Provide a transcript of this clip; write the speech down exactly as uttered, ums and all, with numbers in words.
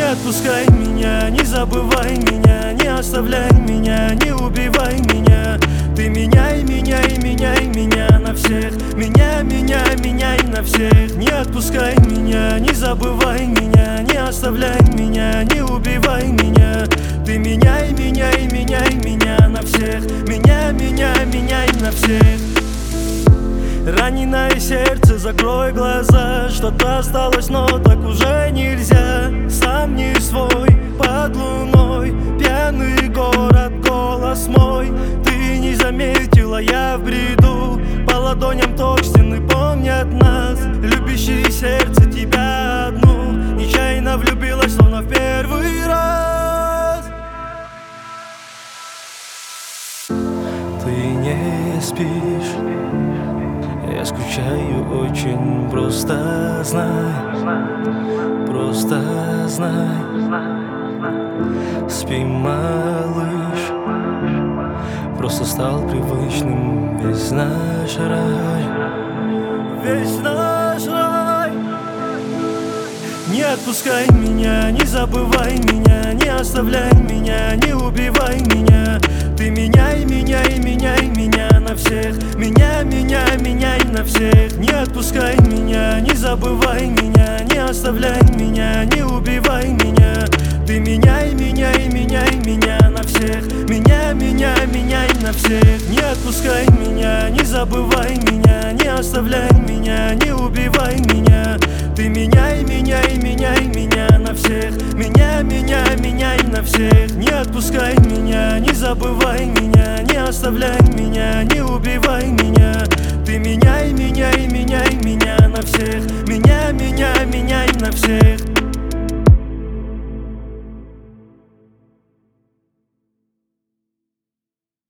отпускай меня, не забывай меня, не оставляй меня, не убивай меня. Ты меняй, меняй, меняй меня на всех. Меня, меня, меняй на всех. Не отпускай меня, не забывай меня, не оставляй меня, не убивай меня. Ты меняй, меняй, меняй меня на всех. Меня, меня, меняй на всех. Раненое сердце, закрой глаза. Что-то осталось, но так уже нельзя. Сам не свой, под луной, пьяный город, голос мой. Ты не заметила, я в бреду. По ладоням ток стены помнят нас. Любящее сердце тебя одну. Нечаянно влюбилась, словно в первый раз. Ты не спишь, я скучаю очень, просто знай, просто знай. Спи, малыш, просто стал привычным весь наш рай, весь наш рай. Не отпускай меня, не забывай меня, не оставляй меня, не убивай меня. Ты меняй, меняй, меняй меня на всех. Меня, меня, меняй на всех. Не отпускай меня, не забывай меня, не оставляй меня, не убивай меня. Ты меняй, меняй, меняй меня на всех. Меня, меня, меняй на всех. Не отпускай меня, не забывай меня, не оставляй меня, не убивай меня. Ты меняй, меняй, меняй меня на всех. Меня, меня, меняй на всех. Не отпускай меня, не забывай меня, не оставляй меня, не убивай меня. Ты меняй, меняй, меняй меня на всех. Меня, меня, меняй на всех.